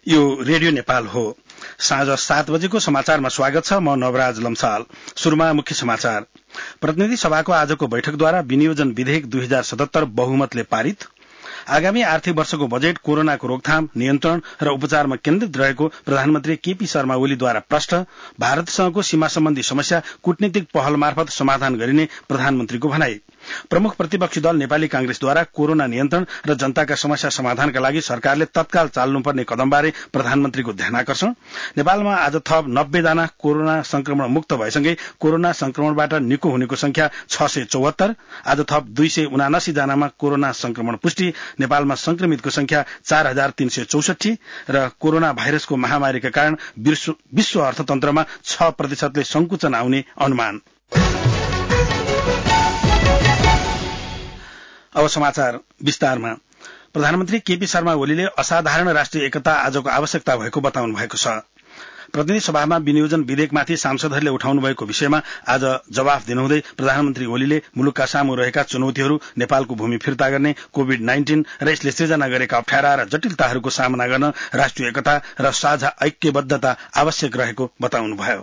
यो रेडियो नेपाल हो। साँझ 7 बजेको समाचारमा स्वागत छ। म नवराज लम्साल। सुरुमा मुख्य समाचार। प्रतिनिधि सभाको आजको बैठकद्वारा विनियोजन विधेयक 2077 बहुमतले पारित। आगामी आर्थिक वर्षको बजेट कोरोनाको रोकथाम, नियन्त्रण र उपचारमा केन्द्रित रहेको प्रधानमन्त्री केपी शर्मा ओलीद्वारा प्रष्ट। भारतसँगको सीमा सम्बन्धी समस्या कूटनीतिक पहल मार्फत समाधान गरिने प्रधानमन्त्रीको भनाई। प्रमुख प्रतिपक्षी दल नेपाली कांग्रेसद्वारा कोरोना नियन्त्रण र जनताका समस्या समाधानका लागि सरकारले तत्काल चाल्नुपर्ने कदमबारे प्रधानमन्त्रीको ध्यानाकर्षण। नेपालमा आज थप 90 जना कोरोना संक्रमण मुक्त भएसँगै कोरोना संक्रमणबाट निको हुनेको संख्या 674। आज थप 279 जनामा कोरोना संक्रमण पुष्टि। नेपालमा संक्रमितको संख्या 4364 र कोरोना भाइरसको महामारीका कारण विश्व अर्थतन्त्रमा 6% संकुचन आउने अनुमान। अब समाचार विस्तारमा। प्रधानमन्त्री केपी शर्मा ओलीले असाधारण राष्ट्रिय एकता आजको आवश्यकता भएको बताउनु भएको छ। प्रतिनिधि सभामा विनियोजन विधेयकमाथि सांसदहरूले उठाउनु भएको विषयमा आज जवाफ दिनुहुँदै प्रधानमन्त्री ओलीले मुलुकका सामु रहेका चुनौतीहरू, नेपालको भूमि फिर्ता गर्ने, कोभिड-19 र यसले सृजना गरेका अप्ठ्यारा र जटिलताहरूको सामना गर्न राष्ट्रिय एकता र साझा ऐक्यबद्धता आवश्यक रहेको बताउनुभयो।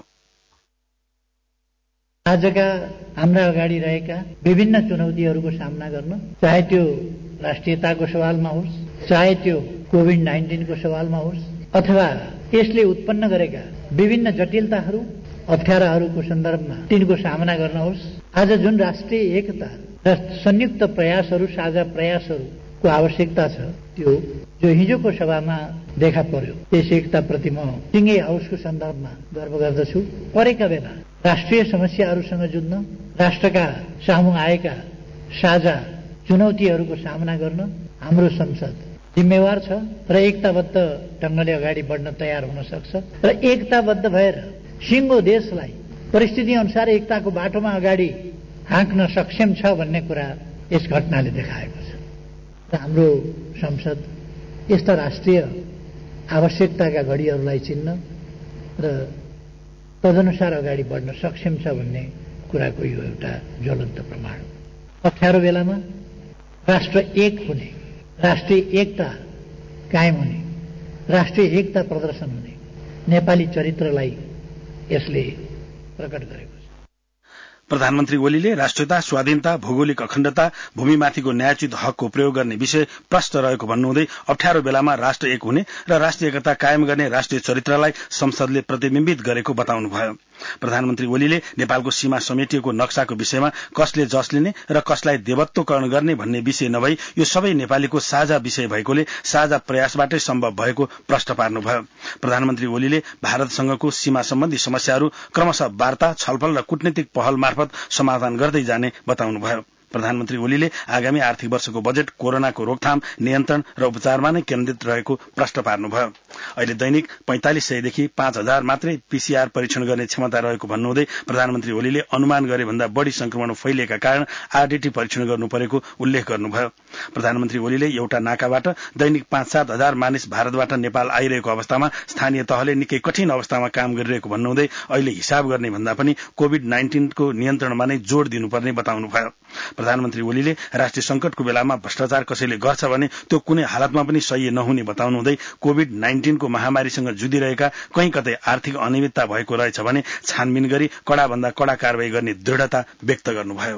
आजका हाम्रा अगाडि रहेका विभिन्न चुनौतीहरूको सामना गर्न, चाहे त्यो राष्ट्रियताको सवालमा होस्, चाहे त्यो कोभिड-19 को सवालमा होस्, अथवा यसले उत्पन्न गरेका विभिन्न जटिलताहरू, अप्ठ्याराहरूको सन्दर्भमा तिनको सामना गर्न होस्, आज जुन राष्ट्रिय एकता र संयुक्त प्रयासहरू, साझा प्रयासहरूको आवश्यकता छ, त्यो जो हिजोको सभामा देखा पर्यो, त्यस एकताप्रति म सिंगै हाउसको सन्दर्भमा गर्व गर्दछु। परेका बेला राष्ट्रिय समस्याहरूसँग जुझ्न, राष्ट्रका सामु आएका साझा चुनौतीहरूको सामना गर्न हाम्रो संसद जिम्मेवार छ र एकताबद्ध ढंगले अगाडि बढ्न तयार हुन सक्छ र एकताबद्ध भएर सिङ्गो देशलाई परिस्थिति अनुसार एकताको बाटोमा अगाडि हाँक्न सक्षम छ भन्ने कुरा यस घटनाले देखाएको छ। र हाम्रो संसद यस्ता राष्ट्रिय आवश्यकताका घडीहरूलाई चिन्न र तदनुसार अगाडि बढ्न सक्षम छ भन्ने कुराको यो एउटा ज्वलन्त प्रमाण हो। अप्ठ्यारो बेलामा राष्ट्र एक हुने, राष्ट्रिय एकता कायम हुने, राष्ट्रिय एकता प्रदर्शन हुने नेपाली चरित्रलाई यसले प्रकट गरेको छ। प्रधानमन्त्री ओलीले राष्ट्रियता, स्वाधीनता, भौगोलिक अखण्डता, भूमिमाथिको न्यायोचित हकको प्रयोग गर्ने विषय प्रष्ट रहेको भन्नुहुँदै अप्ठ्यारो बेलामा राष्ट्र एक हुने र राष्ट्रिय एकता कायम गर्ने राष्ट्रिय चरित्रलाई संसदले प्रतिबिम्बित गरेको बताउनुभयो। प्रधानमन्त्री ओलीले नेपालको सीमा समेटिएको नक्साको विषयमा कसले जस लिने र कसलाई देवत्वकरण गर्ने भन्ने विषय नभई यो सबै नेपालीको साझा विषय भएकोले साझा प्रयासबाटै सम्भव भएको प्रश्न पार्नुभयो। प्रधानमन्त्री ओलीले भारतसँगको सीमा सम्बन्धी समस्याहरू क्रमशः वार्ता, छलफल र कूटनीतिक पहल मार्फत समाधान गर्दै जाने बताउनुभयो। प्रधानमन्त्री ओलीले आगामी आर्थिक वर्षको बजेट कोरोनाको रोकथाम, नियन्त्रण र उपचारमा नै केन्द्रित रहेको प्रश्न पार्नुभयो। अहिले दैनिक 4500 देखि 5000 मात्रै पीसीआर परीक्षण गर्ने क्षमता रहेको भन्नुहुँदै प्रधानमन्त्री ओलीले अनुमान गरे भन्दा बढ़ी संक्रमण फैलिएका कारण आरडीटी परीक्षण गर्नु परेको उल्लेख गर्नुभयो। प्रधानमन्त्री ओलीले एउटा नाकाबाट दैनिक 5-7 हजार मानिस भारतबाट नेपाल आइरहेको अवस्थामा स्थानीय तहले निकै कठिन अवस्थामा काम गरिरहेको भन्नुहुँदै अहिले हिसाब गर्ने भन्दा पनि कोभिड-19 को नियन्त्रणमा नै जोड़ दिनुपर्ने बताउनुभयो। प्रधानमन्त्री ओलीले राष्ट्रिय संकटको बेलामा भ्रष्टाचार कसैले गर्छ भने त्यो कुनै हालतमा पनि सही नहुने बताउनुहुँदै कोभिड-19 को महामारीसँग जुधिरहेका कहीँ कतै आर्थिक अनियमितता भएको रहेछ भने छानबिन गरी कडाभन्दा कड़ा कारवाही गर्ने दृढ़ता व्यक्त गर्नुभयो।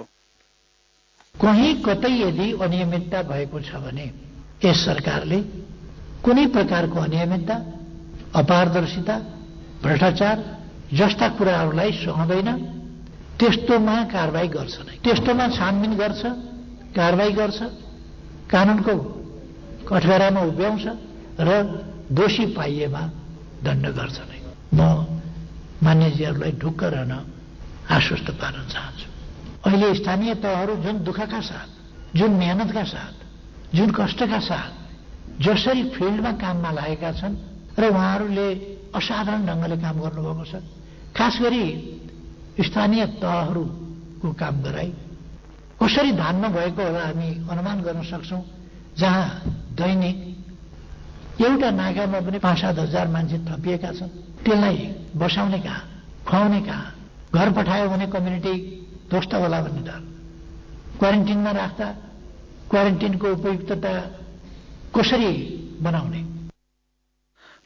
कहीँ कतै यदि अनियमितता भएको छ भने यस सरकारले कुनै प्रकारको अनियमितता, अपारदर्शिता, भ्रष्टाचार जस्ता कुराहरूलाई सहँदैन। त्यस्तोमा कारवाही गर्छ नै, त्यस्तोमा छानबिन गर्छ, कारवाही गर्छ, कानूनको कठघरामा उभ्याउँछ र दोषी पाइएमा दण्ड गर्छ नै। म मान्यजीहरूलाई ढुक्क रहन आश्वस्त पार्न चाहन्छु। अहिले स्थानीय तहहरू जुन दुःखका साथ, जुन मेहनतका साथ, जुन कष्टका साथ जसरी फिल्डमा काममा लागेका छन् र उहाँहरूले असाधारण ढंगले काम गर्नुभएको छ। खास गरी स्थानीय तहहरूको काम गराई कसरी धानमा भएको होला हामी अनुमान गर्न सक्छौं। जहाँ दैनिक एउटा नाकामा पनि 5-7 हजार मान्छे थपिएका छन्, त्यसलाई बसाउने कहाँ, खुवाउने कहाँ, घर पठायो भने कम्युनिटी ध्वस्त होला भन्ने डर, क्वारेन्टिनमा राख्दा क्वारेन्टिनको उपयुक्तता कसरी बनाउने।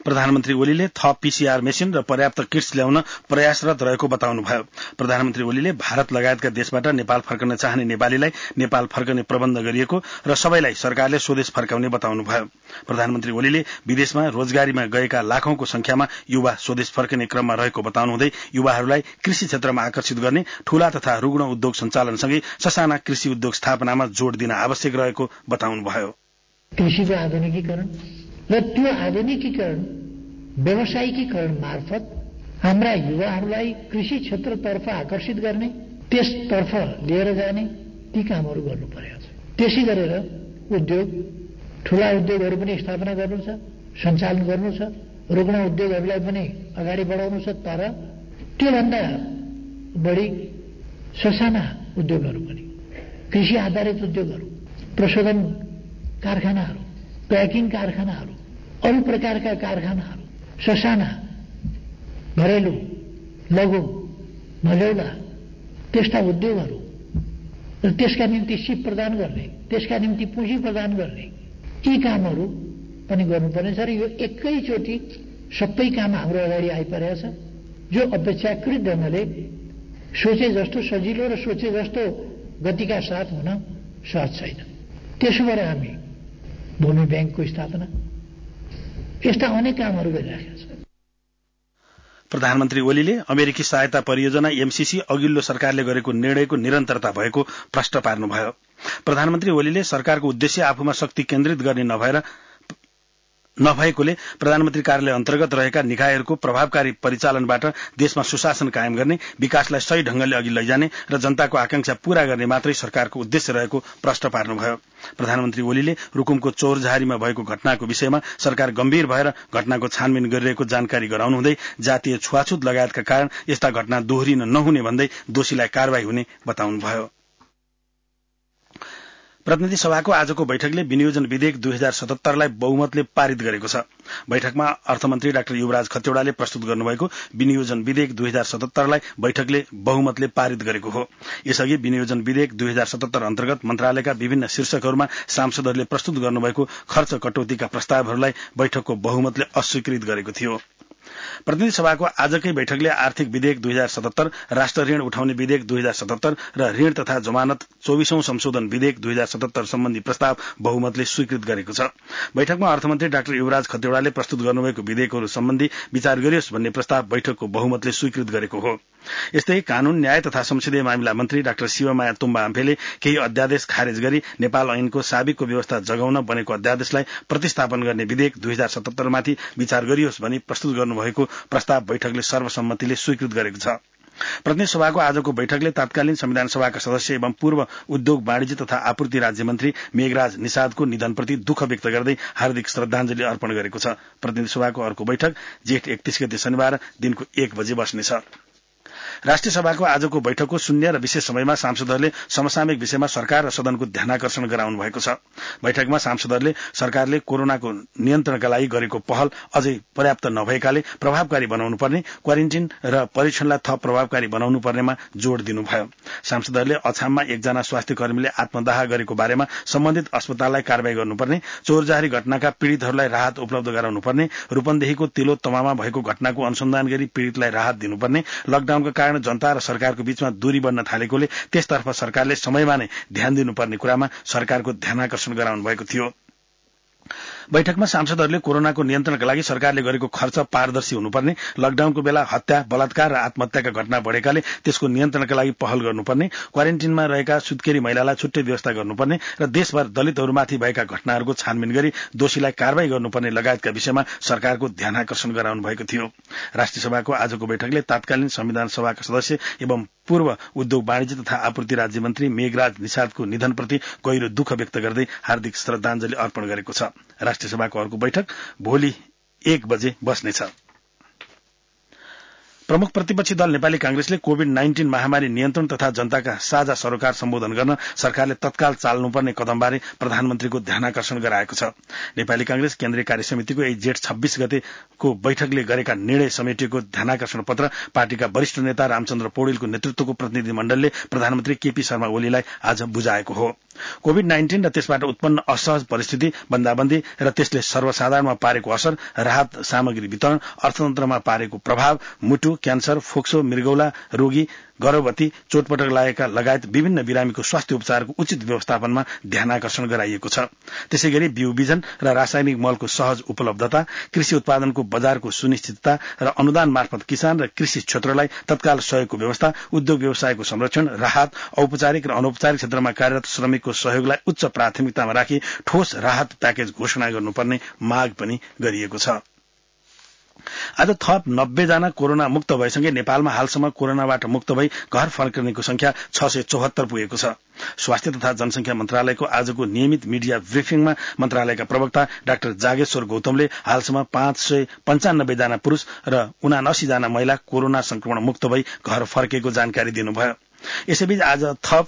प्रधानमन्त्री ओलीले थप पीसीआर मेसिन र पर्याप्त किट्स ल्याउन प्रयासरत रहेको बताउनुभयो। प्रधानमन्त्री ओलीले भारत लगायतका देशबाट नेपाल फर्कन चाहने नेपालीलाई नेपाल फर्कने प्रबन्ध गरिएको र सबैलाई सरकारले स्वदेश फर्काउने बताउनुभयो। प्रधानमन्त्री ओलीले विदेशमा रोजगारीमा गएका लाखौंको संख्यामा युवा स्वदेश फर्कने क्रममा रहेको बताउनुहुँदै युवाहरूलाई कृषि क्षेत्रमा आकर्षित गर्ने ठूला तथा रुग्ण उद्योग सञ्चालनसँगै ससाना कृषि उद्योग स्थापनामा जोड़ दिन आवश्यक रहेको बताउनुभयो। कृषिको आधुनिकीकरण र त्यो आधुनिकीकरण व्यावसायिकीकरण मार्फत हाम्रा युवाहरूलाई कृषि क्षेत्रतर्फ आकर्षित गर्ने, त्यसतर्फ लिएर जाने ती कामहरू गर्नु पर्यो। त्यसै गरेर उद्योग, ठूला उद्योगहरू पनि स्थापना गर्नु छ, सञ्चालन गर्नु छ, रुग्ण उद्योगहरूलाई पनि अगाडि बढाउनु छ। तर त्योभन्दा बढी ससाना उद्योगहरू पनि, कृषि आधारित उद्योगहरू, प्रशोधन कारखानाहरू, प्याकिङ कारखानाहरू, अरू प्रकारका कारखानाहरू, ससाना घरेलु लघु मझौला त्यस्ता उद्योगहरू र त्यसका निम्ति सिप प्रदान गर्ने, त्यसका निम्ति पुँजी प्रदान गर्ने, यी कामहरू पनि गर्नुपर्नेछ। र यो एकैचोटि सबै काम हाम्रो अगाडि आइपरेको छ, जो अपेक्षाकृत ढङ्गले सोचे जस्तो सजिलो र सोचे जस्तो गतिका साथ हुन सहज छैन। त्यसो भएर हामी भूमि ब्याङ्कको स्थापना, यस्ता अनेक कामहरू गरिरहेका छौँ। प्रधानमन्त्री ओलीले अमेरिकी सहायता परियोजना एमसीसी अघिल्लो सरकारले गरेको निर्णयको निरन्तरता भएको प्रश्न पार्नुभयो। प्रधानमन्त्री ओलीले सरकारको उद्देश्य आफूमा शक्ति केन्द्रित गर्ने नभएकोले प्रधानमन्त्री कार्यालय अन्तर्गत रहेका निकायहरूको प्रभावकारी परिचालनबाट देशमा सुशासन कायम गर्ने, विकासलाई सही ढंगले अघि लैजाने र जनताको आकांक्षा पूरा गर्ने मात्रै सरकारको उद्देश्य रहेको प्रश्न पार्नुभयो। प्रधानमन्त्री ओलीले रुकुमको चौरझारीमा भएको घटनाको विषयमा सरकार गम्भीर भएर घटनाको छानबिन गरिरहेको जानकारी गराउनुहुँदै जातीय छुवाछुत लगायतका कारण यस्ता घटना दोहोरिन नहुने भन्दै दोषीलाई कारवाही हुने बताउनुभयो। प्रतिनिधि सभाको आजको बैठकले विनियोजन विधेयक 2077 लाई बहुमतले पारित गरेको छ। बैठकमा अर्थमन्त्री डाक्टर युवराज खतिवड़ाले प्रस्तुत गर्नुभएको विनियोजन विधेयक 2077 लाई बैठकले बहुमतले पारित गरेको हो। यसअघि विनियोजन विधेयक 2077 अन्तर्गत मन्त्रालयका विभिन्न शीर्षकहरूमा सांसदहरूले प्रस्तुत गर्नुभएको खर्च कटौतीका प्रस्तावहरूलाई बैठकको बहुमतले अस्वीकृत गरेको थियो। प्रतिनिधि सभाको आजकै बैठकले आर्थिक विधेयक 2077, राष्ट्र ऋण उठाउने विधेयक 2077 र ऋण तथा जमानत 24औं संशोधन विधेयक 2077 सम्बन्धी प्रस्ताव बहुमतले स्वीकृत गरेको छ। बैठकमा अर्थमन्त्री डाक्टर युवराज खतिवड़ाले प्रस्तुत गर्नुभएको विधेयकहरू सम्बन्धी विचार गरियोस् भन्ने प्रस्ताव बैठकको बहुमतले स्वीकृत गरेको हो। यस्तै कानून, न्याय तथा संसदीय मामिला मन्त्री डाक्टर शिवमाया तुम्बा आम्फेले केही अध्यादेश खारेज गरी नेपाल ऐनको साबिकको व्यवस्था जगाउन बनेको अध्यादेशलाई प्रतिस्थापन गर्ने विधेयक 2077 माथि विचार गरियोस् भनी प्रस्तुत गर्नुभएको प्रस्ताव बैठकले सर्वसम्मतिले स्वीकृत गरेको छ। प्रतिनिधि सभाको आजको बैठकले तत्कालीन संविधान सभाका सदस्य एवं पूर्व उद्योग वाणिज्य तथा आपूर्ति राज्य मन्त्री मेघराज निषादको निधनप्रति दुःख व्यक्त गर्दै हार्दिक श्रद्धाञ्जली अर्पण गरेको छ। प्रतिनिधि सभाको अर्को बैठक जेठ 31 गते शनिबार दिनको 1 बजे बस्नेछ। राष्ट्रिय सभाको आजको बैठकको शून्य र विशेष समयमा सांसदहरूले समसामयिक विषयमा सरकार र सदनको ध्यानाकर्षण गराउनु भएको छ। बैठकमा सांसदहरूले सरकारले कोरोनाको नियन्त्रणका लागि गरेको पहल अझै पर्याप्त नभएकाले प्रभावकारी बनाउनु पर्ने, क्वारेन्टिन र परीक्षणलाई थप प्रभावकारी बनाउनु पर्नेमा जोड़ दिनुभयो। सांसदहरूले अछाममा एकजना स्वास्थ्य कर्मीले आत्मदाह गरेको बारेमा सम्बन्धित अस्पताललाई कारवाही गर्नुपर्ने, चौरजारी घटनाका पीड़ितहरूलाई राहत उपलब्ध गराउनुपर्ने, रूपन्देहीको तिलोत्तमामा भएको घटनाको अनुसन्धान गरी पीड़ितलाई राहत दिनुपर्ने, लकडाउनका कारण जनता र सरकारको बीचमा दूरी बढ्न थालेकोले त्यसतर्फ सरकारले समयमा नै ध्यान दिनुपर्ने कुरामा सरकारको ध्यानाकर्षण गराउनु भएको थियो। बैठकमा सांसदहरूले कोरोनाको नियन्त्रणका लागि सरकारले गरेको खर्च पारदर्शी हुनुपर्ने, लकडाउनको बेला हत्या, बलात्कार र आत्महत्याका घटना बढेकाले त्यसको नियन्त्रणका लागि पहल गर्नुपर्ने, क्वारेन्टिनमा रहेका सुत्केरी महिलालाई छुट्टै व्यवस्था गर्नुपर्ने र देशभर दलितहरूमाथि भएका घटनाहरूको छानबिन गरी दोषीलाई कारवाही गर्नुपर्ने लगायतका विषयमा सरकारको ध्यानाकर्षण गराउनु भएको थियो। राष्ट्रिय सभाको आजको बैठकले तत्कालीन संविधान सभाका सदस्य एवं पूर्व उद्योग वाणिज्य तथा आपूर्ति राज्य मन्त्री मेघराज निषादको निधनप्रति गहिरो दुःख व्यक्त गर्दै हार्दिक श्रद्धाञ्जली अर्पण गरेको छ। राष्ट्रिय सभाको अर्को बैठक भोलि 1 बजे बस्नेछ। प्रमुख प्रतिपक्षी दल नेपाली कांग्रेसले कोभिड-19 महामारी नियन्त्रण तथा जनताका साझा सरोकार सम्बोधन गर्न सरकारले तत्काल चाल्नुपर्ने कदमबारे प्रधानमन्त्रीको ध्यानाकर्षण गराएको छ। नेपाली कांग्रेस केन्द्रीय कार्य समितिको जेठ 26 गते को बैठकले गरेका निर्णय समेटिएको ध्यानाकर्षण पत्र पार्टीका वरिष्ठ नेता रामचन्द्र पौडेलको नेतृत्वको प्रतिनिधि मण्डलले प्रधानमन्त्री केपी शर्मा ओलीलाई आज बुझाएको हो। कोभिड-19 र त्यसबाट उत्पन्न असहज परिस्थिति, बन्दाबन्दी र त्यसले सर्वसाधारणमा पारेको असर, राहत सामग्री वितरण, अर्थतन्त्रमा पारेको प्रभाव, मुटु, क्यान्सर, फोक्सो, मृगौला रोगी, गर्भवती, चोटपटक लागेका लगायत विभिन्न बिरामीको स्वास्थ्य उपचारको उचित व्यवस्थापनमा ध्यानाकर्षण गराइएको छ। त्यसैगरी बिउ बिजन र रासायनिक मलको सहज उपलब्धता, कृषि उत्पादनको बजारको सुनिश्चितता र अनुदान मार्फत किसान र कृषि क्षेत्रलाई तत्काल सहयोगको व्यवस्था, उद्योग व्यवसायको संरक्षण, राहत, औपचारिक र अनौपचारिक क्षेत्रमा कार्यरत श्रमिकको सहयोगलाई उच्च प्राथमिकतामा राखी ठोस राहत प्याकेज घोषणा गर्नुपर्ने माग पनि गरिएको छ। आज थप 90 जना कोरोना मुक्त भएसँगै नेपालमा हालसम्म कोरोनाबाट मुक्त भई घर फर्कनेको संख्या 674 पुगेको छ। स्वास्थ्य तथा जनसंख्या मन्त्रालयको आजको नियमित मिडिया ब्रिफिङमा मन्त्रालयका प्रवक्ता डाक्टर जागेश्वर गौतमले हालसम्म 595 जना पुरूष र 79 जना महिला कोरोना संक्रमण मुक्त भई घर फर्केको जानकारी दिनुभयो। यसैबीच आज थप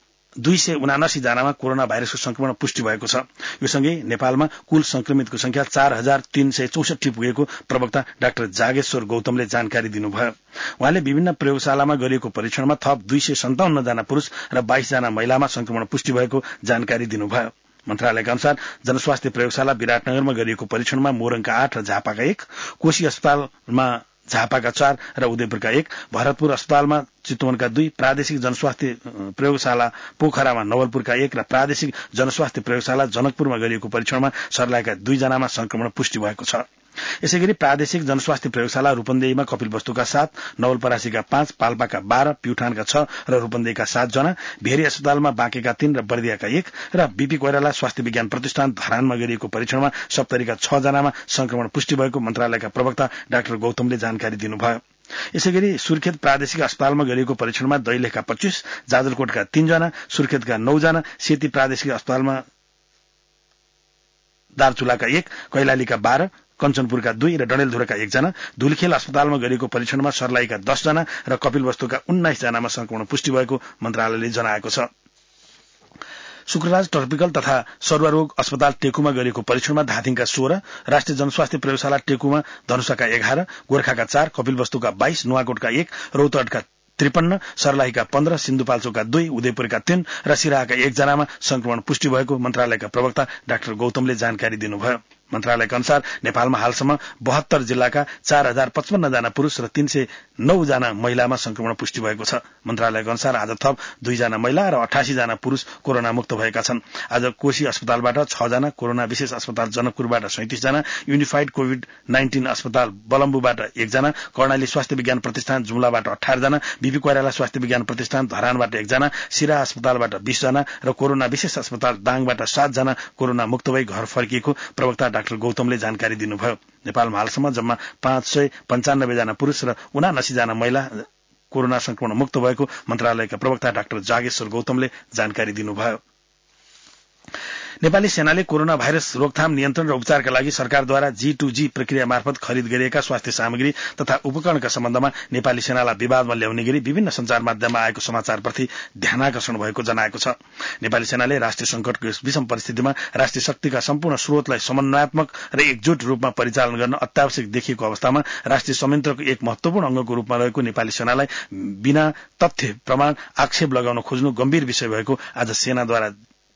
279 जनामा कोरोना भाइरसको संक्रमण पुष्टि भएको छ। यो सँगै नेपालमा कुल संक्रमितको संख्या 4364 पुगेको प्रवक्ता डाक्टर जागेश्वर गौतमले जानकारी दिनुभयो। उहाँले विभिन्न प्रयोगशालामा गरिएको परीक्षणमा थप 257 जना पुरूष र 22 जना महिलामा संक्रमण पुष्टि भएको जानकारी दिनुभयो। मन्त्रालयका अनुसार जनस्वास्थ्य प्रयोगशाला विराटनगरमा गरिएको परीक्षणमा मोरङका 8 र झापाका 1, कोशी अस्पतालमा झापाका 4 र उदयपुरका 1, भरतपुर अस्पतालमा चितवनका 2, प्रादेशिक जनस्वास्थ्य प्रयोगशाला पोखरामा नवलपुरका 1 र प्रादेशिक जनस्वास्थ्य प्रयोगशाला जनकपुरमा गरिएको परीक्षणमा सर्लाहीका 2 जनामा संक्रमण पुष्टि भएको छ। यसैगरी प्रादेशिक जनस्वास्थ्य प्रयोगशाला रूपन्देहीमा कपिलवस्तुका 7, नवलपरासीका 5, पाल्पाका 12, प्युठानका 6 र रूपन्देहीका 7 जना, भेरी अस्पतालमा बाँकेका 3 र बर्दियाका 1 र बीपी कोइराला स्वास्थ्य विज्ञान प्रतिष्ठान धरानमा गरिएको परीक्षणमा सप्तरीका 6 जनामा संक्रमण पुष्टि भएको मन्त्रालयका प्रवक्ता डाक्टर गौतमले जानकारी दिनुभयो। यसैगरी सुर्खेत प्रादेशिक अस्पतालमा गरिएको परीक्षणमा दैलेखका 25, जाजरकोटका 3 जना, सुर्खेतका 9 जना, सेती प्रादेशिक अस्पतालमा दार्चुलाका 1, कैलालीका 12, कञ्चनपुरका 2 र डडेलधुराका 1 जना, धुलखेल अस्पतालमा गरिएको परीक्षणमा सर्लाहीका 10 जना र कपिलवस्तुका 19 जनामा संक्रमण पुष्टि भएको मन्त्रालयले जनाएको छ। शुक्रराज ट्रपिकल तथा सरुवारोग अस्पताल टेकुमा गरिएको परीक्षणमा धादिङका 16, राष्ट्रिय जनस्वास्थ्य प्रयोगशाला टेकुमा धनुषाका 11, गोर्खाका 4, कपिलवस्तुका 22, नुवाकोटका 1, रौतहटका 53, सर्लाहीका 15, सिन्धुपाल्चोकका 2, उदयपुरका 3 र सिराहाका 1 जनामा संक्रमण पुष्टि भएको मन्त्रालयका प्रवक्ता डाक्टर गौतमले जानकारी दिनुभयो। मन्त्रालयका अनुसार नेपालमा हालसम्म 72 जिल्लाका 4055 जना पुरूष र 309 जना महिलामा संक्रमण पुष्टि भएको छ। मन्त्रालयका अनुसार आज थप 2 जना महिला र 88 जना पुरूष कोरोना मुक्त भएका छन्। आज कोशी अस्पतालबाट 6 जना, कोरोना विशेष अस्पताल जनकपुरबाट 37 जना, युनिफाइड कोभिड-19 अस्पताल बलम्बुबाट 1 जना, कर्णाली स्वास्थ्य विज्ञान प्रतिष्ठान जुम्लाबाट 18 जना, बीपी कोइराला स्वास्थ्य विज्ञान प्रतिष्ठान धरानबाट 1 जना, सिरा अस्पतालबाट 20 जना र कोरोना विशेष अस्पताल दाङबाट 7 जना कोरोना मुक्त भई घर फर्किएको प्रवक्ता डाक्टर गौतमले जानकारी दिनुभयो। नेपालमा हालसम्म जम्मा 595 जना पुरूष र 79 जना महिला कोरोना संक्रमण मुक्त भएको मन्त्रालयका प्रवक्ता डाक्टर जागेश्वर गौतमले जानकारी दिनुभयो। नेपाली सेनाले कोरोना भाइरस रोकथाम, नियन्त्रण र उपचारका लागि सरकारद्वारा G2G प्रक्रिया मार्फत खरिद गरिएका स्वास्थ्य सामग्री तथा उपकरणका सम्बन्धमा नेपाली सेनालाई विवादमा ल्याउने गरी विभिन्न सञ्चार माध्यममा आएको समाचारप्रति ध्यानाकर्षण भएको जनाएको छ। नेपाली सेनाले राष्ट्रिय संकटको यस विषम परिस्थितिमा राष्ट्रिय शक्तिका सम्पूर्ण स्रोतलाई समन्वयात्मक र एकजुट रूपमा परिचालन गर्न अत्यावश्यक देखिएको अवस्थामा राष्ट्रिय संयन्त्रको एक महत्वपूर्ण अंगको रूपमा रहेको नेपाली सेनालाई बिना तथ्य प्रमाण आक्षेप लगाउन खोज्नु गम्भीर विषय भएको आज सेनाद्वारा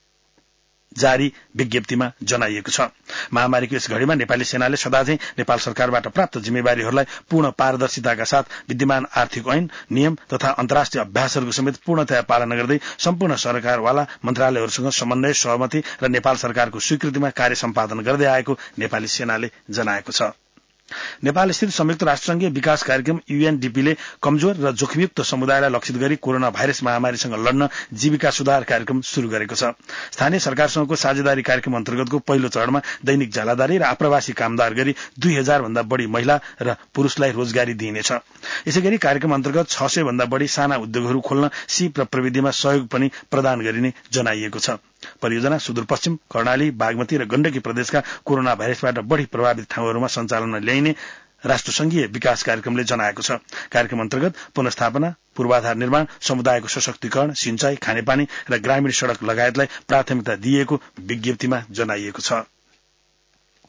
जारी विज्ञप्तिमा जनाइएको छ। महामारीको यस घड़ीमा नेपाली सेनाले सदाझै नेपाल सरकारबाट प्राप्त जिम्मेवारीहरूलाई पूर्ण पारदर्शिताका साथ विद्यमान आर्थिक ऐन, नियम तथा अन्तर्राष्ट्रिय अभ्यासहरूको समेत पूर्णतया पालना गर्दै सम्पूर्ण सरकारवाला मन्त्रालयहरूसँग समन्वय, सहमति र नेपाल सरकारको स्वीकृतिमा कार्य सम्पादन गर्दै आएको नेपाली सेनाले जनाएको छ। नेपाल स्थित संयुक्त राष्ट्रसंघीय विकास कार्यक्रम UNDP ले कमजोर र जोखिमयुक्त समुदायलाई लक्षित गरी कोरोना भाइरस महामारीसँग लड्न जीविका सुधार कार्यक्रम शुरू गरेको छ। स्थानीय सरकारसँगको साझेदारी कार्यक्रम अन्तर्गतको पहिलो चरणमा दैनिक झालादारी र आप्रवासी कामदार गरी 2000 भन्दा बढी महिला र पुरूषलाई रोजगारी दिइनेछ। यसैगरी कार्यक्रम अन्तर्गत 600 भन्दा बढी साना उद्योगहरू खोल्न सिप र प्रविधिमा सहयोग पनि प्रदान गरिने जनाइएको छ। परियोजना सुदूरपश्चिम, कर्णाली, बागमती र गण्डकी प्रदेशका कोरोना भाइरसबाट बढ़ी प्रभावित ठाउँहरूमा सञ्चालनमा ल्याइने राष्ट्रसंघीय विकास कार्यक्रमले जनाएको छ। कार्यक्रम अन्तर्गत पुनर्स्थापना, पूर्वाधार निर्माण, समुदायको सशक्तिकरण, सिंचाई, खानेपानी र ग्रामीण सड़क लगायतलाई प्राथमिकता दिइएको विज्ञप्तिमा जनाइएको छ।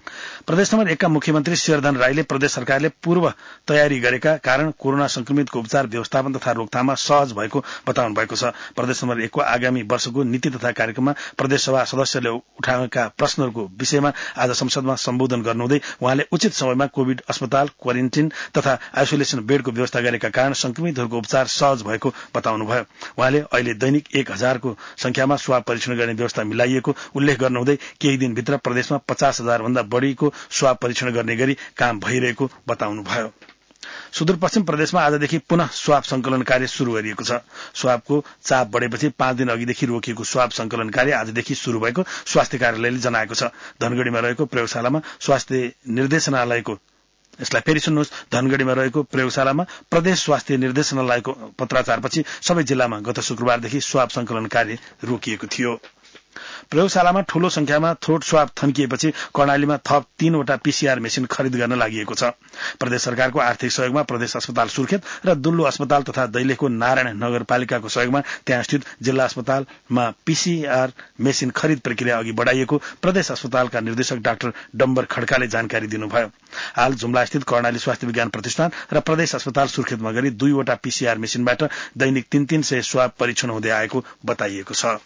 प्रदेश नम्बर 1 का मुख्यमन्त्री शेरधन राईले प्रदेश सरकारले पूर्व तयारी गरेका कारण कोरोना संक्रमितको उपचार व्यवस्थापन तथा रोकथाममा सहज भएको बताउनु भएको छ। प्रदेश नम्बर 1 को आगामी वर्षको नीति तथा कार्यक्रममा प्रदेशसभा सदस्यले उठाएका प्रश्नहरूको विषयमा आज संसदमा सम्बोधन गर्नुहुँदै उहाँले उचित समयमा कोविड अस्पताल, क्वारेन्टिन तथा आइसोलेसन बेडको व्यवस्था गरेका कारण संक्रमितहरूको उपचार सहज भएको बताउनुभयो। उहाँले अहिले दैनिक 1000 को संख्यामा स्वाब परीक्षण गर्ने व्यवस्था मिलाइएको उल्लेख गर्नुहुँदै केही दिनभित्र प्रदेशमा 50,000 भन्दा बढ़ीको स्वाब परीक्षण गर्ने गरी काम भइरहेको बताउनुभयो। सुदूरपश्चिम प्रदेशमा आजदेखि पुनः स्वाब संकलन कार्य शुरू गरिएको छ। स्वाबको चाप बढ़ेपछि 5 दिन अघिदेखि रोकिएको स्वाब संकलन कार्य आजदेखि शुरू भएको स्वास्थ्य कार्यालयले जनाएको छ। धनगढ़ीमा रहेको प्रयोगशालामा स्वास्थ्य निर्देशनालयको यसलाई फेरि सुन्नुहोस्। धनगढ़ीमा रहेको प्रयोगशालामा प्रदेश स्वास्थ्य निर्देशनालयको पत्राचारपछि सबै जिल्लामा गत शुक्रबारदेखि स्वाब संकलन कार्य रोकिएको थियो। प्रयोगशालामा ठूलो संख्यामा थ्रोट स्वाब थन्किएपछि कर्णालीमा थप 3वटा पीसीआर मेसिन खरिद गर्न लागिएको छ। प्रदेश सरकारको आर्थिक सहयोगमा प्रदेश अस्पताल सुर्खेत र दुल्लु अस्पताल तथा दैलेखको नारायण नगरपालिकाको सहयोगमा त्यहाँ स्थित जिल्ला अस्पतालमा पीसीआर मेसिन खरिद प्रक्रिया अघि बढ़ाइएको प्रदेश अस्पतालका निर्देशक डाक्टर डम्बर खड्काले जानकारी दिनुभयो। हाल जुम्ला स्थित कर्णाली स्वास्थ्य विज्ञान प्रतिष्ठान र प्रदेश अस्पताल सुर्खेतमा गरी 2वटा पीसीआर मेसिनबाट दैनिक 300 स्वाब परीक्षण हुँदै आएको बताइएको छ।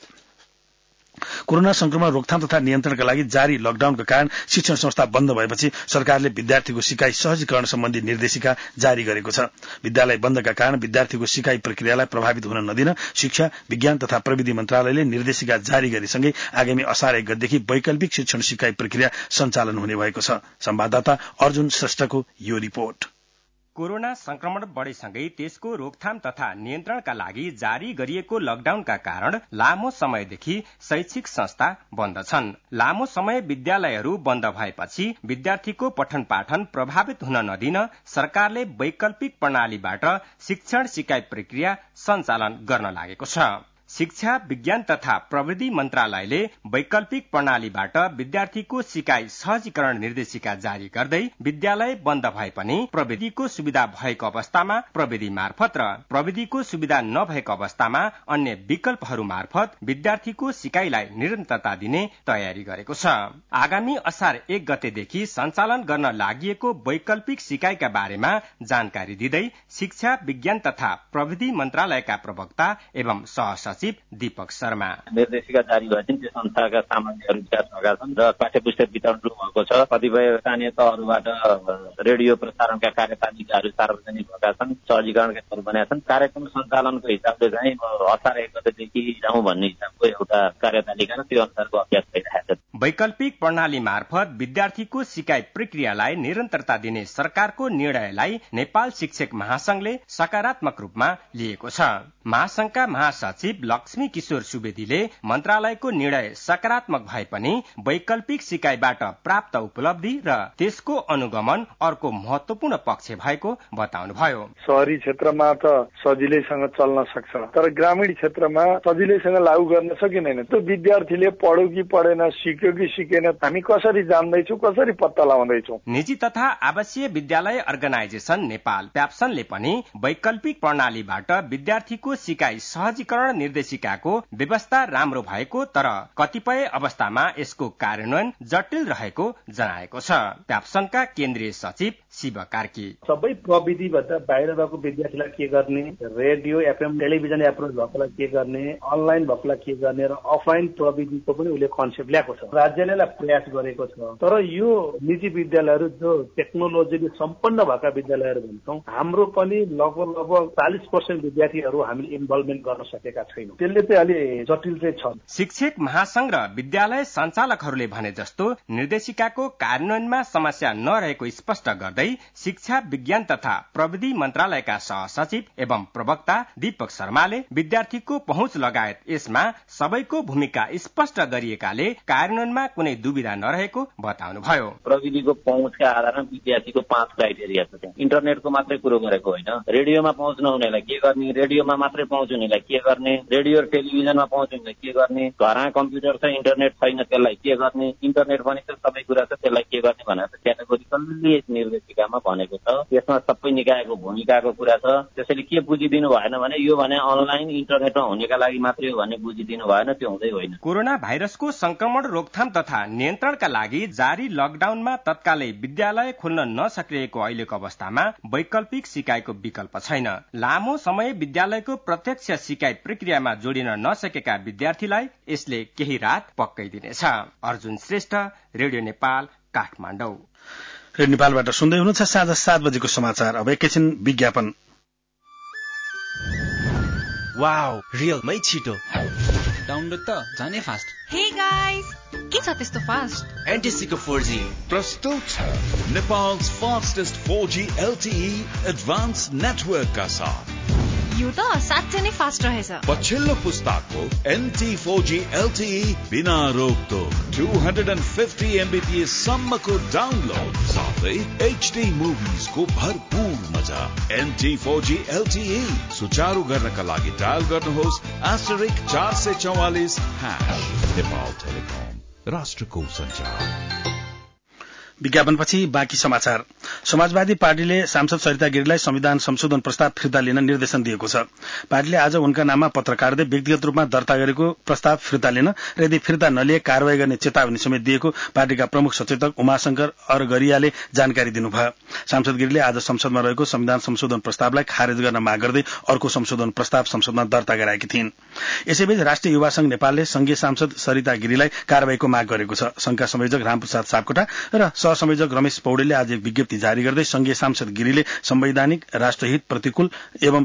कोरोना संक्रमण रोकथाम तथा नियन्त्रणका लागि जारी लकडाउनका कारण शिक्षण संस्था बन्द भएपछि सरकारले विद्यार्थीको सिकाइ सहजीकरण सम्बन्धी निर्देशिका जारी गरेको छ। विद्यालय बन्दका कारण विद्यार्थीको सिकाइ प्रक्रियालाई प्रभावित हुन नदिन शिक्षा, विज्ञान तथा प्रविधि मन्त्रालयले निर्देशिका जारी गरेसँगै आगामी असार 1 गतेदेखि वैकल्पिक शिक्षण सिकाइ प्रक्रिया सञ्चालन हुने भएको छ। संवाददाता अर्जुन श्रेष्ठको यो रिपोर्ट। कोरोना संक्रमण बढेसँगै त्यसको रोकथाम तथा नियन्त्रणका लागि जारी गरिएको लकडाउनका कारण लामो समयदेखि शैक्षिक संस्था बन्द छन्। लामो समय विद्यालयहरू बन्द भएपछि विद्यार्थीको पठन पाठन प्रभावित हुन नदिन सरकारले वैकल्पिक प्रणालीबाट शिक्षण सिकाइ प्रक्रिया सञ्चालन गर्न लागेको छ। शिक्षा, विज्ञान तथा प्रविधि मन्त्रालयले वैकल्पिक प्रणालीबाट विद्यार्थीको सिकाइ सहजीकरण निर्देशिका जारी गर्दै विद्यालय बन्द भए पनि प्रविधिको सुविधा भएको अवस्थामा प्रविधि मार्फत र प्रविधिको सुविधा नभएको अवस्थामा अन्य विकल्पहरू मार्फत विद्यार्थीको सिकाइलाई निरन्तरता दिने तयारी गरेको छ। आगामी असार 1 गतेदेखि सञ्चालन गर्न लागिएको वैकल्पिक सिकाइका बारेमा जानकारी दिँदै शिक्षा, विज्ञान तथा प्रविधि मन्त्रालयका प्रवक्ता एवं सहसचिव दीपक शर्मा, निर्देशिका जारी भएपछि त्यो संस्थाका सामग्रीहरू विकास भएका छन् र पाठ्यपुस्तक वितरण शुरू भएको छ। कतिपय स्थानीय तहहरूबाट रेडियो प्रसारणका कार्यतालिकाहरू सार्वजनिक भएका छन्, सहजीकरणका तहहरू बनेका छन्। कार्यक्रम सञ्चालनको हिसाबले चाहिँ असार 1 गतेदेखि जाउँ भन्ने हिसाबको एउटा कार्यतालिका र त्यो अनुसारको अभ्यास भइरहेको छ। वैकल्पिक प्रणाली मार्फत विद्यार्थीको सिकाइ प्रक्रियालाई निरन्तरता दिने सरकारको निर्णयलाई नेपाल शिक्षक महासंघले सकारात्मक रूपमा लिएको छ। महासंघका महासचिव लक्ष्मी किशोर सुवेदीले मन्त्रालयको निर्णय सकारात्मक भए पनि वैकल्पिक सिकाइबाट प्राप्त उपलब्धि र त्यसको अनुगमन अर्को महत्वपूर्ण पक्ष भएको बताउनुभयो। शहरी क्षेत्रमा त सजिलैसँग चल्न सक्छ, तर ग्रामीण क्षेत्रमा सजिलैसँग लागू गर्न सकिँदैन। त्यो विद्यार्थीले पढ्यो कि पढेन, सिक्यो कि सिकेन, हामी कसरी जान्दैछौँ, कसरी पत्ता लगाउँदैछौँ। निजी तथा आवासीय विद्यालय अर्गनाइजेसन नेपाल प्याप्सनले पनि वैकल्पिक प्रणालीबाट विद्यार्थीको सिकाइ सहजीकरण निर्देशिकाको व्यवस्था राम्रो भएको तर कतिपय अवस्थामा यसको कार्यान्वयन जटिल रहेको जनाएको छ। प्याप्सनका केन्द्रीय सचिव शिव कार्की, सबै प्रविधिबाट बाहिर भएको विद्यार्थीलाई के गर्ने, रेडियो, एफएम, टेलिभिजन एप्रोच भएकोलाई के गर्ने, अनलाइन भएकोलाई के गर्ने र अफलाइन प्रविधिको पनि उसले कन्सेप्ट ल्याएको छ। राज्यले प्रयास गरेको छ, तर यो निजी विद्यालयहरू जो टेक्नोलोजीले सम्पन्न भएका विद्यालयहरू भन्छौँ, हाम्रो पनि लगभग 40% विद्यार्थीहरू हामीले इन्भल्भमेन्ट गर्न सकेका छैनौँ। त्यसले चाहिँ अलि जटिल चाहिँ छ। शिक्षक महासंघ र विद्यालय सञ्चालकहरूले भने जस्तो निर्देशिकाको कार्यान्वयनमा समस्या नरहेको स्पष्ट गर्दै शिक्षा, विज्ञान तथा प्रविधि मन्त्रालयका सहसचिव एवं प्रवक्ता दीपक शर्माले विद्यार्थीको पहुँच लगायत यसमा सबैको भूमिका स्पष्ट गरिएकाले कार्यान्वयनमा कुनै दुविधा नरहेको बताउनुभयो। प्रविधिको पहुँचका आधारमा विद्यार्थीको 5 क्राइटेरिया छ। त्यहाँ इन्टरनेटको मात्रै कुरो गरेको होइन, रेडियोमा पहुँच नहुनेलाई के गर्ने, रेडियोमा मात्रै पहुँच हुनेलाई के गर्ने, रेडियो र टेलिभिजनमा पाउँदैन के गर्ने, घरमा कम्प्युटर छ इन्टरनेट छैन त्यसलाई के गर्ने, इन्टरनेट पनि छ सबै कुरा छ त्यसलाई के गर्ने भनेर क्याटेगोरिकल्ली निर्देशिकामा भनेको छ। यसमा सबै निकायको भूमिकाको कुरा छ। त्यसैले के बुझिदिनु भएन भने यो भने अनलाइन इन्टरनेटमा हुनेका लागि मात्रै हो भन्ने बुझिदिनु भएन, त्यो हुँदै होइन। कोरोना भाइरसको संक्रमण रोकथाम तथा नियन्त्रणका लागि जारी लकडाउनमा तत्कालै विद्यालय खोल्न नसकिरहेको अहिलेको अवस्थामा वैकल्पिक सिकाइको विकल्प छैन। लामो समय विद्यालयको प्रत्यक्ष सिकाइ प्रक्रियामा जोडिन नसकेका विद्यार्थीलाई यसले केही रात पक्कै दिनेछ। अर्जुन श्रेष्ठ, रेडियो नेपाल, काठमाडौँ। रेडियो नेपालबाट सुन्दै हुनुहुन्छ साँझ 7 बजेको समाचार। अब एकैछिन विज्ञापन। वाउ, रियलमै छिटो डाउनलोड त जाने फास्ट। हे गाइस, के छ त्यस्तो फास्ट? एनटिसीको 4G प्रस्तुत छ Nepal's fastest 4G LTE advanced network का साथ। यो त साँच्चै नै फास्ट रहेछ। पछिल्लो पुस्ताको NT 4G LTE बिना रोकटोक 250 Mbps सम्मको डाउनलोड साथै HD मुभिज को भरपूर मजा। NT 4G LTE सुचारू गर्नका लागि डायल गर्नुहोस् *444#। नेपाल टेलिकम, राष्ट्रको सञ्चार। विज्ञापनपछि बाँकी समाचार। समाजवादी पार्टीले सांसद सरिता गिरीलाई संविधान संशोधन प्रस्ताव फिर्ता लिन निर्देशन दिएको छ। पार्टीले आज उनका नाममा पत्र काट्दै व्यक्तिगत रूपमा दर्ता गरेको प्रस्ताव फिर्ता लिन र यदि फिर्ता नलिए कारवाही गर्ने चेतावनी समेत दिएको पार्टीका प्रमुख सचेतक उमाशंकर अरगरियाले जानकारी दिनुभयो। सांसद गिरीले आज संसदमा रहेको संविधान संशोधन प्रस्तावलाई खारेज गर्न माग गर्दै अर्को संशोधन प्रस्ताव संसदमा दर्ता गराएकी थिइन्। यसैबीच राष्ट्रिय युवा संघ नेपालले संघीय सांसद सरिता गिरीलाई कारवाहीको माग गरेको छ। संघका संयोजक रामप्रसाद सापकोटा र सहसंयोजक रमेश पौडेलले आज एक विज्ञप्ति जारी गर्दै संघीय सांसद गिरीले संवैधानिक राष्ट्रहित प्रतिकूल एवं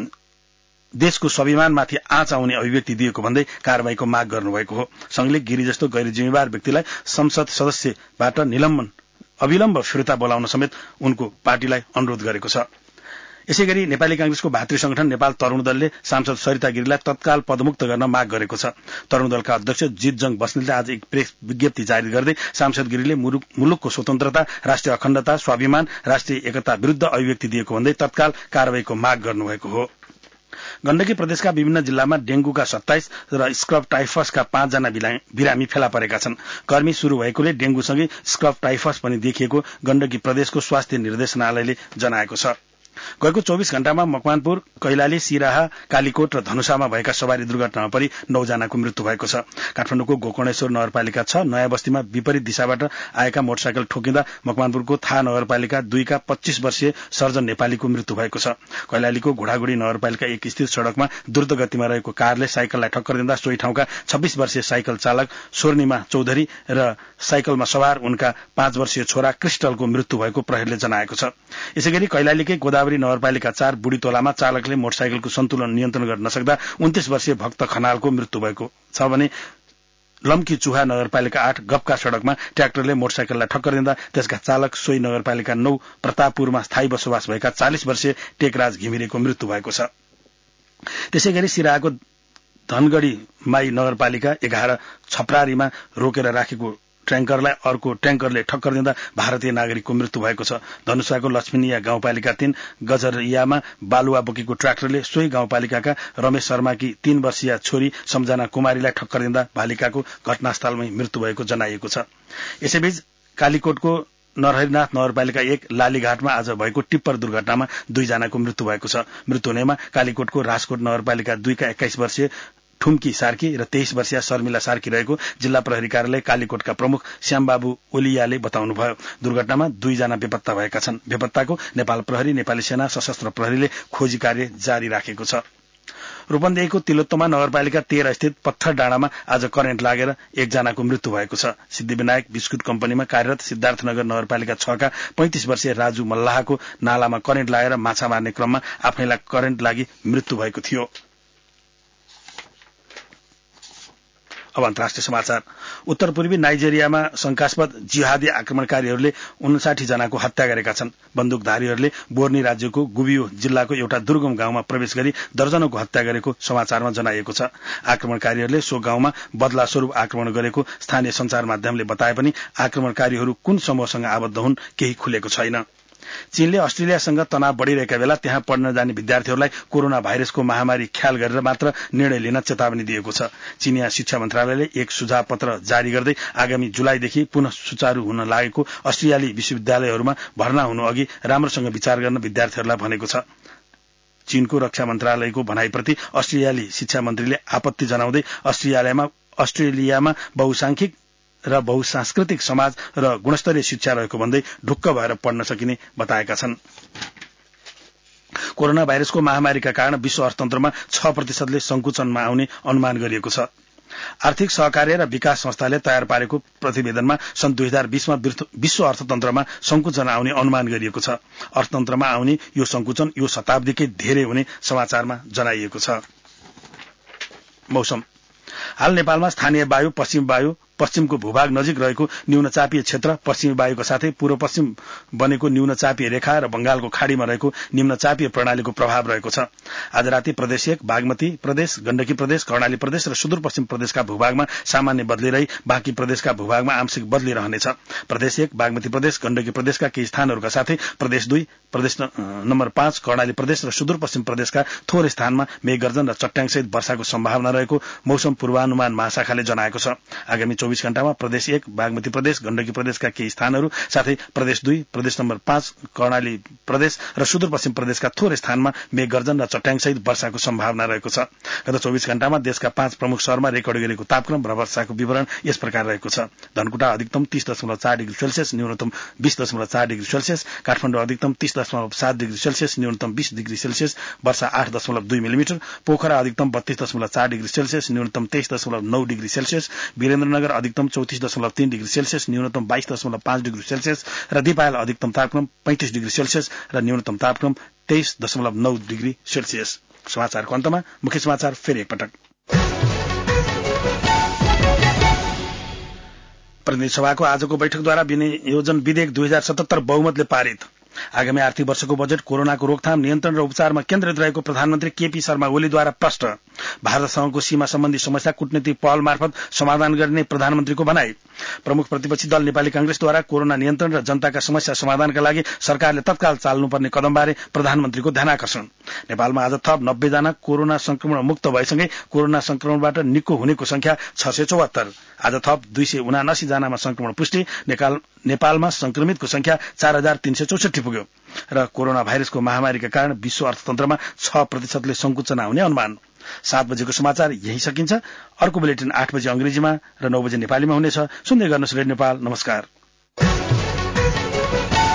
देशको स्वाभिमानमाथि आँच आउने अभिव्यक्ति दिएको भन्दै कारवाहीको माग गर्नुभएको हो। संघले गिरी जस्तो गैर जिम्मेवार व्यक्तिलाई संसद सदस्यबाट अविलम्ब फिर्ता बोलाउन समेत उनको पार्टीलाई अनुरोध गरेको छ। यसैगरी नेपाली कांग्रेसको भातृ संगठन नेपाल तरूण दलले सांसद सरिता गिरीलाई तत्काल पदमुक्त गर्न माग गरेको छ। तरूण दलका अध्यक्ष जितजङ बस्नेतले आज एक प्रेस विज्ञप्ति जारी गर्दै सांसद गिरीले मुलुकको स्वतन्त्रता, राष्ट्रिय अखण्डता, स्वाभिमान, राष्ट्रिय एकता विरूद्ध अभिव्यक्ति दिएको भन्दै तत्काल कारवाहीको माग गर्नुभएको हो। गण्डकी प्रदेशका विभिन्न जिल्लामा डेंगूका 27 र स्क्रब टाइफसका 5 जना बिरामी फेला परेका छन्। गर्मी शुरू भएकोले डेंगूसँगै स्क्रब टाइफस पनि देखिएको गण्डकी प्रदेशको स्वास्थ्य निर्देशनालयले जनाएको छ। गएको 24 घण्टामा मकवानपुर, कैलाली, सिराहा, कालीकोट र धनुषामा भएका सवारी दुर्घटनामा परि 9 जनाको मृत्यु भएको छ। काठमाडौँको गोकर्णेश्वर नगरपालिका 6 नयाँ बस्तीमा विपरीत दिशाबाट आएका मोटरसाइकल ठोकिँदा मकवानपुरको थाहा नगरपालिका 2 का 25 वर्षीय सर्जन नेपालीको मृत्यु भएको छ। कैलालीको घोडागुडी नगरपालिका 1 स्थित सड़कमा द्रुत गतिमा रहेको कारले साइकललाई ठक्कर दिँदा सोही ठाउँका 26 वर्षीय साइकल चालक स्वर्णिमा चौधरी र साइकलमा सवार उनका 5 वर्षीय छोरा क्रिस्टलको मृत्यु भएको प्रहरीले जनाएको छ। यसैगरी कैलालीकै गोदावरी नगरपालिका 4 बुढीतोलामा चालकले मोटरसाइकलको सन्तुलन नियन्त्रण गर्न नसक्दा 29 वर्षीय भक्त खनालको मृत्यु भएको छ भने लम्की चुहा नगरपालिका 8 गपका सड़कमा ट्र्याक्टरले मोटरसाइकललाई ठक्कर दिँदा त्यसका चालक सोही नगरपालिका 9 प्रतापपुरमा स्थायी बसोबास भएका 40 वर्षीय टेकराज घिमिरेको मृत्यु भएको छ। त्यसैगरी सिराहाको धनगढ़ी माई नगरपालिका 11 छपरारीमा रोकेर राखेको ट्याङ्करलाई अर्को ट्याङ्करले ठक्कर दिँदा भारतीय नागरिकको मृत्यु भएको छ। धनुषाको लक्ष्मीनिया गाउँपालिका 3 गजरियामा बालुवा बोकेको ट्र्याक्टरले सोही गाउँपालिकाका रमेश शर्माकी 3 वर्षीय छोरी सम्झना कुमारीलाई ठक्कर दिँदा बालिकाको घटनास्थलमै मृत्यु भएको जनाइएको छ। यसैबीच कालीकोटको नरहरिनाथ नगरपालिका 1 लालीघाटमा आज भएको टिप्पर दुर्घटनामा 2 जनाको मृत्यु भएको छ। मृत्यु हुनेमा कालीकोटको राजकोट नगरपालिका 2 का 21 वर्षीय ठुम्की सार्की र 23 वर्षीय शर्मिला सार्की रहेको जिल्ला प्रहरी कार्यालय कालीकोटका प्रमुख श्यामबाबु ओलियाले बताउनुभयो। दुर्घटनामा 2 जना बेपत्ता भएका छन्। बेपत्ताको नेपाल प्रहरी, नेपाली सेना, सशस्त्र प्रहरीले खोजी कार्य जारी राखेको छ। रूपन्देहीको तिलोत्तमा नगरपालिका 13 स्थित पत्थर डाँडामा आज करेन्ट लागेर 1 जनाको मृत्यु भएको छ। सिद्धिविनायक बिस्कुट कम्पनीमा कार्यरत सिद्धार्थनगर नगरपालिका 6 का 35 वर्षीय राजु मल्लाहको नालामा करेन्ट लागेर माछा मार्ने क्रममा आफैलाई करेन्ट लागि मृत्यु भएको थियो। अब अन्तर्राष्ट्रिय समाचार। उत्तर पूर्वी नाइजेरियामा शंकास्पद जिहादी आक्रमणकारीहरूले 59 जनाको हत्या गरेका छन्। बन्दुकधारीहरूले बोर्नी राज्यको गुबियो जिल्लाको एउटा दुर्गम गाउँमा प्रवेश गरी दर्जनौंको हत्या गरेको समाचारमा जनाइएको छ। आक्रमणकारीहरूले सो गाउँमा बदला स्वरूप आक्रमण गरेको स्थानीय संचार माध्यमले बताए पनि आक्रमणकारीहरू कुन समूहसँग आबद्ध हुन् केही खुलेको छैन। चीनले अस्ट्रेलियासँग तनाव बढ़िरहेका बेला त्यहाँ पढ्न जाने विद्यार्थीहरूलाई कोरोना भाइरसको महामारी ख्याल गरेर मात्र निर्णय लिन चेतावनी दिएको छ। चीनिया शिक्षा मन्त्रालयले एक सुझाव पत्र जारी गर्दै आगामी जुलाईदेखि पुनः सुचारू हुन लागेको अस्ट्रेलियाली विश्वविद्यालयहरूमा भर्ना हुनु अघि राम्रोसँग विचार गर्न विद्यार्थीहरूलाई भनेको छ। चीनको रक्षा मन्त्रालयको भनाईप्रति अस्ट्रेलियाली शिक्षा मन्त्रीले आपत्ति जनाउँदै अस्ट्रेलियामा बहुसांख्यिक र बहुसांस्कृतिक समाज र गुणस्तरीय शिक्षा रहेको भन्दै ढुक्क भएर पढ्न सकिने बताएका छन्। कोरोना भाइरसको महामारीका कारण विश्व अर्थतन्त्रमा 6% संकुचनमा आउने अनुमान गरिएको छ। आर्थिक सहकार्य र विकास संस्थाले तयार पारेको प्रतिवेदनमा सन् 2020 मा विश्व अर्थतन्त्रमा संकुचन आउने अनुमान गरिएको छ। अर्थतन्त्रमा आउने यो संकुचन यो शताब्दीकै धेरै हुने समाचारमा जनाइएको छ। मौसम। हाल नेपालमा स्थानीय वायु पश्चिमको भूभाग नजिक रहेको न्यूनचापीय क्षेत्र, पश्चिमी वायुको साथै पूर्व पश्चिम बनेको न्यूनचापीय रेखा र बंगालको खाड़ीमा रहेको निम्नचापीय प्रणालीको प्रभाव रहेको छ। आज राति प्रदेश 1, बागमती प्रदेश, गण्डकी प्रदेश, कर्णाली प्रदेश र सुदूरपश्चिम प्रदेशका भूभागमा सामान्य बदली रही बाँकी प्रदेशका भूभागमा आंशिक बदली रहनेछ। प्रदेश 1, बागमती प्रदेश, गण्डकी प्रदेशका केही स्थानहरूका साथै प्रदेश 2, प्रदेश नम्बर 5, कर्णाली प्रदेश र सुदूरपश्चिम प्रदेशका थोरै स्थानमा मेघगर्जन र चट्याङसहित वर्षाको सम्भावना रहेको मौसम पूर्वानुमान महाशाखाले जनाएको छ। आगामी 24 घण्टामा प्रदेश 1, बागमती प्रदेश, गण्डकी प्रदेशका केही स्थानहरू साथै प्रदेश 2, प्रदेश नम्बर 5, कर्णाली प्रदेश र सुदूरपश्चिम प्रदेशका थोरै स्थानमा मेघगर्जन र चट्याङसहित वर्षाको सम्भावना रहेको छ। गत 24 घण्टामा देशका 5 प्रमुख शहरमा रेकर्ड गरिएको तापक्रम र वर्षाको विवरण यस प्रकार रहेको छ। धनकुटा अधिकतम 30.4 डिग्री सेल्सियस, न्यूनतम 20.4 डिग्री सेल्सियस, काठमाडौँ अधिकतम 30.7 डिग्री सेल्सियस, न्यूनतम 20 डिग्री सेल्सियस, वर्षा 8.2 मिलिमिटर, पोखरा अधिकतम 32.4 डिग्री सेल्सियस, न्यूनतम 23.9 डिग्री सेल्सियस, वीरेन्द्रनगर अधिकतम 34.3 डिग्री सेल्सियस, न्यूनतम 22.5 डिग्री सेल्सियस र दिपायल अधिकतम तापक्रम 35 डिग्री सेल्सियस र न्यूनतम तापक्रम 23.9 डिग्री सेल्सियस। समाचारको अन्तमा मुख्य समाचार फेरि एकपटक। प्रतिनिधि सभाको आजको बैठकद्वारा विनियोजन विधेयक 2077 बहुमतले पारित। आगामी आर्थिक वर्षको बजेट कोरोनाको रोकथाम, नियन्त्रण र उपचारमा केन्द्रित रहेको प्रधानमन्त्री केपी शर्मा ओलीद्वारा प्रष्ट। भारतसँगको सीमा सम्बन्धी समस्या कूटनीतिक पहल मार्फत समाधान गर्ने प्रधानमन्त्रीको भनाई। प्रमुख प्रतिपक्षी दल नेपाली कांग्रेसद्वारा कोरोना नियन्त्रण र जनताका समस्या समाधानका लागि सरकारले तत्काल चाल्नुपर्ने कदमबारे प्रधानमन्त्रीको ध्यानाकर्षण। नेपालमा आज थप 90 जना कोरोना संक्रमण मुक्त भएसँगै कोरोना संक्रमणबाट निको हुनेको संख्या 674। आज थप 279 जनामा संक्रमण पुष्टि। नेपालमा संक्रमितको संख्या 4364 पुग्यो। र कोरोना भाइरसको महामारीका कारण विश्व अर्थतन्त्रमा 6% संकुचन आउने अनुमान। 7 बजेको समाचार यही सकिन्छ। अर्को बुलेटिन 8 बजे अंग्रेजीमा र 9 बजे नेपालीमा हुनेछ। सुन्दै गर्नुहोस् रेडियो नेपाल। नमस्कार।